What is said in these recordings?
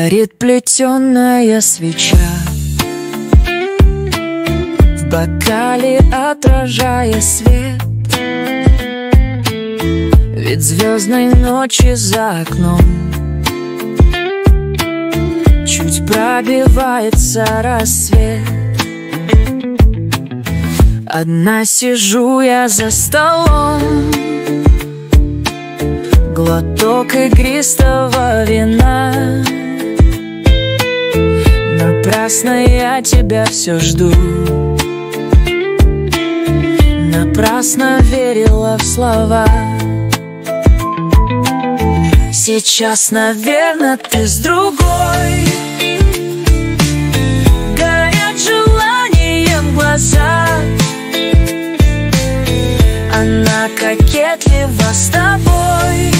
Горит плетеная свеча в бокале, отражая свет. Ведь звездной ночи за окном чуть пробивается рассвет. Одна сижу я за столом, глоток игристого вина. Напрасно я тебя все жду, напрасно верила в слова. Сейчас, наверно, ты с другой, горят желанием глаза. Она кокетлива с тобой,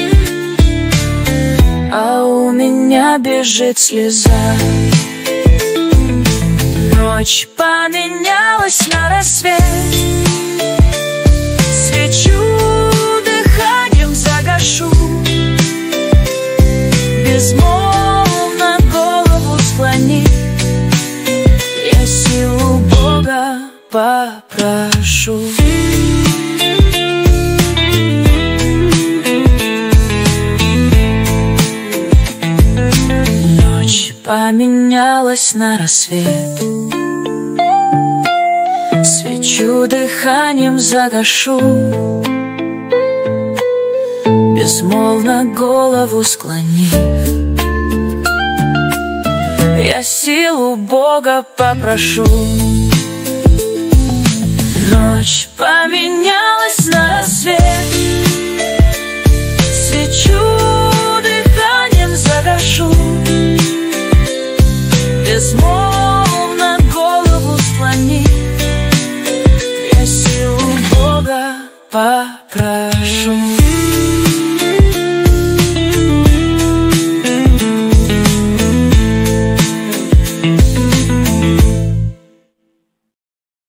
а у меня бежит слеза. Ночь поменялась на рассвет, свечу дыханием загашу. Безмолвно голову склонив, я силу Бога попрошу. Ночь поменялась на рассвет, свечу дыханием загашу. Безмолвно голову склонив, я силу Бога попрошу. Ночь поменялась на рассвет, свечу дыханием загашу. Безмолвно голову склонив, я силу Бога попрошу.